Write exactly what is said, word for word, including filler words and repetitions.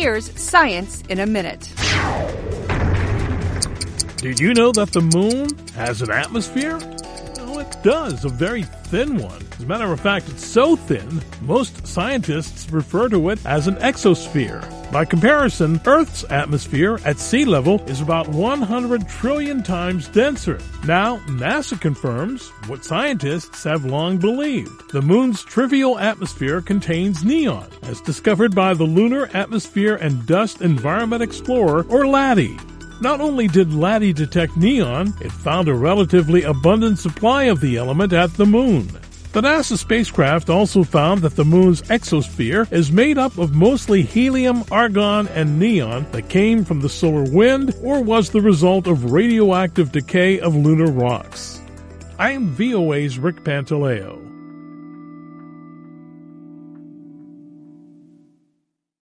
Here's Science in a Minute. Did you know that the moon has an atmosphere? Well, it does, a very thin one. As a matter of fact, it's so thin, most scientists refer to it as an exosphere. By comparison, Earth's atmosphere at sea level is about one hundred trillion times denser. Now, NASA confirms what scientists have long believed. The moon's trivial atmosphere contains neon, as discovered by the Lunar Atmosphere and Dust Environment Explorer, or LADEE. Not only did LADEE detect neon, it found a relatively abundant supply of the element at the moon. The NASA spacecraft also found that the moon's exosphere is made up of mostly helium, argon, and neon that came from the solar wind or was the result of radioactive decay of lunar rocks. I'm V O A's Rick Pantaleo.